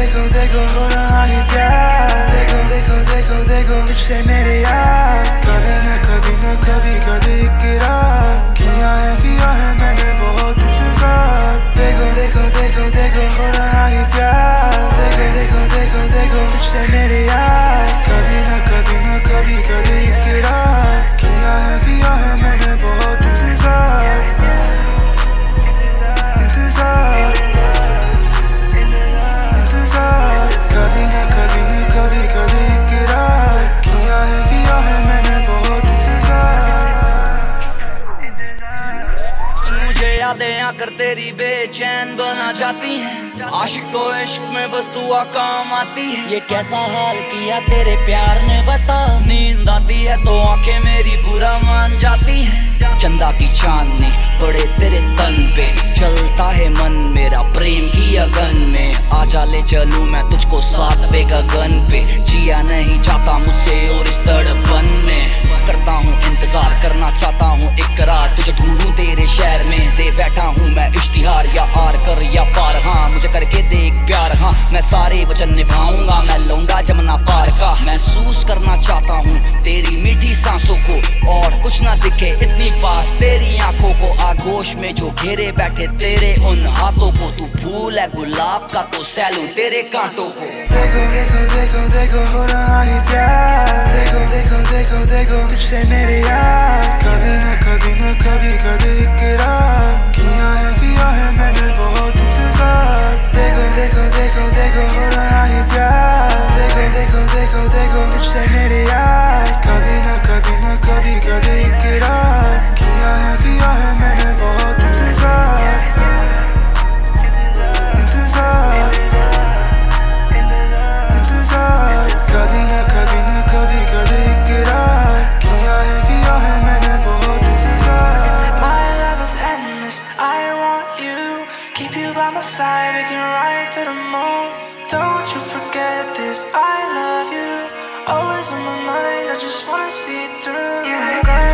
देखो देखो हो रहा है प्यार, देखो देखो देखो देखो तुझसे मेरे यार, कभी न कभी कर दे इकरार, किया है मैंने बहुत इंतजार। देखो देखो देखो देखो हो रहा है प्यार, देखो देखो देखो देखो तुझसे मेरे यार, कभी न कभी कर दे इकरार, किया है मैंने बहुत इंतजार। कभी न कभी कर दे इकरार, किया है मैंने बहुत इंतजार। मुझे यादें आकर तेरी बेचैन बना जाती हैं, आशिक तो इश्क में बस दुआ काम आती है। ये कैसा हाल किया तेरे प्यार ने बता, नींद आती है तो आंखें मेरी बुरा मान जाती हैं। चंदा की चांदनी पड़े तेरे तन पे, चलता है मन मेरा प्रेम की अगन में। आजा ले चलूं मैं तुझको सातवें गगन पे, जिया नहीं जाता मुझसे और इस तड़पन में। करता हूँ इंतजार, करना चाहता हूँ इकरार, तुझे ढूंढूं तेरे शहर में, दे बैठा हूँ मैं इश्तिहार। या आर कर या पार, हाँ मुझे करके देख प्यार, हाँ मैं सारे वचन निभाऊंगा, मैं लौंडा जमुना पार का। महसूस करना चाहता हूँ तेरी मीठी सांसों को, और कुछ ना दिखे इतनी पास तेरी आंखों को। आगोश में जो घेरे बैठे तेरे उन हाथों को, तू फूल है गुलाब का तो सैलूं तेरे कांटों को। देखो देखो देखो देखो हो रहा है प्यार, देखो देखो देखो देखो तुझसे मेरे यार, कभी न कभी कर दे इकरार, किया है मैंने बहुत इंतजार। देखो देखो देखो देखो हो रहा है प्यार, देखो देखो देखो देखो तुझसे मेरे यार, कभी न कभी कर दे इकरार, किया है मैंने बहुत इंतजार। कभी न कभी कर दे इकरार, किया है मैंने बहुत इंतजार। My love is endless, I want you, keep you by my side, we can ride to the moon. Don't you forget this, I love you, always on my mind, I just wanna see it through. Girl,